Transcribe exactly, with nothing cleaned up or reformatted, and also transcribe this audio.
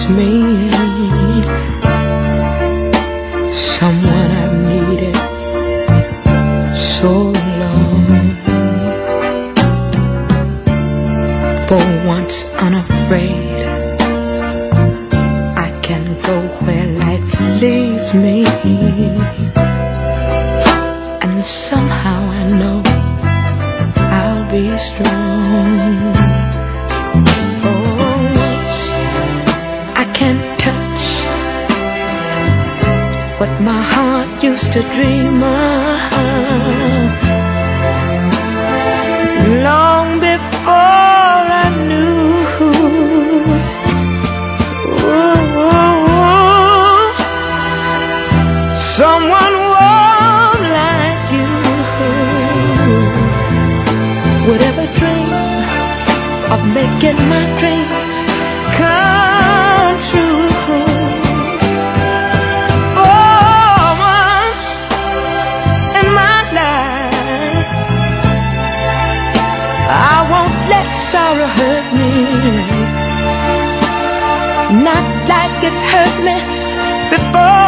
leaves me. Someone I've needed so long. For once unafraid, I can go where life leads me. And somehow I know I'll be strong. For once I can touch what my heart used to dream of, long before I knew. Ooh, someone warm like you would ever dream of making my dreams come true. I won't let sorrow hurt me, not like it's hurt me before.